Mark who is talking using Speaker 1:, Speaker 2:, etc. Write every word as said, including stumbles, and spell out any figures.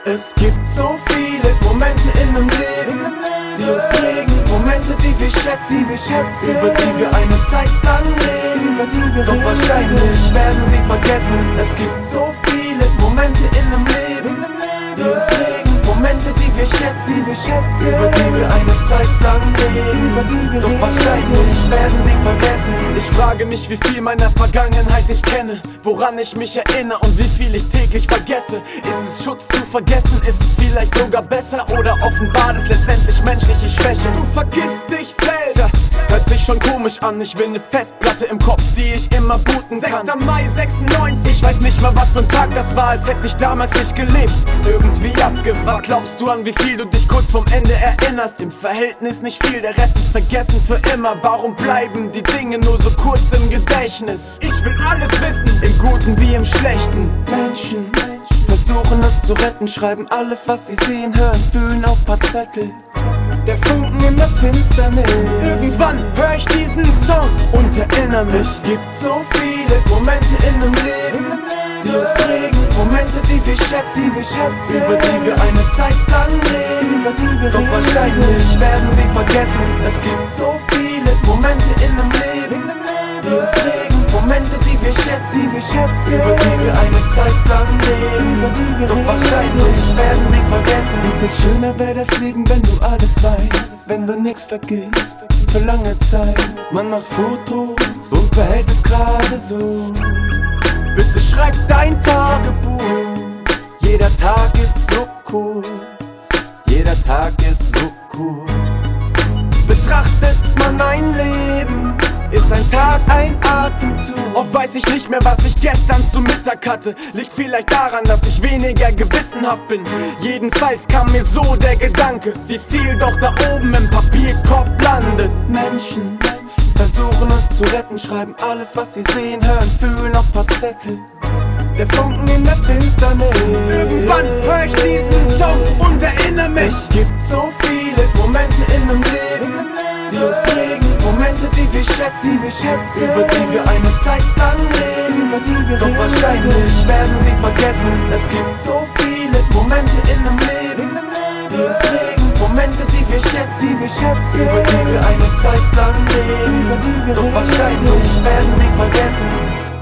Speaker 1: Es gibt so viele Momente in einem Leben, die uns prägen, Momente, die wir schätzen, über die wir eine Zeit lang leben. Doch wahrscheinlich werden sie vergessen. Es gibt so viele Momente in einem Leben, die uns prägen, Momente, die wir schätzen, über die wir eine Zeit lang leben. Doch wahrscheinlich werden sie vergessen. Ich frage mich, wie viel meiner Vergangenheit ich kenne, woran ich mich erinnere und wie viel ich täglich vergesse. Ist es Schutz zu vergessen? Ist es vielleicht sogar besser? Oder offenbart es letztendlich menschliche Schwäche? Du vergisst dich selbst. Ja, hört sich schon komisch an. Ich will ne Festplatte im Kopf, die ich immer booten kann. sechster Mai sechsundneunzig. Ich weiß nicht mal, was für ein Tag das war, als hätte ich damals nicht gelebt. Irgendwie abgewacht. Was glaubst du, an wie viel du dich kurz vorm Ende erinnerst? Im Verhältnis nicht viel, der Rest ist vergessen für immer. Warum bleiben die Dinge nur so kurz im Gedächtnis? Ich will alles wissen, im Guten wie im Schlechten. Menschen versuchen es zu retten, schreiben alles, was sie sehen, hören, fühlen auf paar Zettel. Der Funken in der Finsternis. Irgendwann hör ich diesen Song und erinnere mich. Es gibt so viele Momente in einem Leben, die uns prägen, Momente, die wir schätzen, über die wir eine Zeit lang leben. Doch wahrscheinlich werden sie vergessen. Es gibt so viele Momente in einem Leben, die uns prägen, Momente, die wir schätzen, über die wir eine Zeit lang leben. Doch wahrscheinlich werden sie vergessen. Wie viel schöner wäre das Leben, wenn du alles weißt, wenn du nichts vergisst, für lange Zeit. Man macht Fotos und behält es gerade so. Bitte schreib dein Tagebuch. Jeder Tag ist so kurz, jeder Tag ist so kurz. Betrachtet man ein Leben, ist ein Tag ein Atemzug. Oft weiß ich nicht mehr, was ich gestern zu Mittag hatte. Liegt vielleicht daran, dass ich weniger gewissenhaft bin. Jedenfalls kam mir so der Gedanke, wie viel doch da oben im Papierkorb landet. Menschen versuchen es zu retten, schreiben alles, was sie sehen, hören, fühlen auf paar Zettel. Der Funken in der Finsternis. Irgendwann hör ich diesen Song und erinnere mich. Es gibt so viele Momente in einem Leben, die uns prägen, Momente, die wir schätzen, über die wir eine Zeit lang leben. Doch wahrscheinlich werden sie vergessen. Es gibt so viele Momente in einem Leben, die uns prägen, Momente, die wir schätzen, über die wir eine Zeit lang leben. Doch wahrscheinlich werden sie vergessen.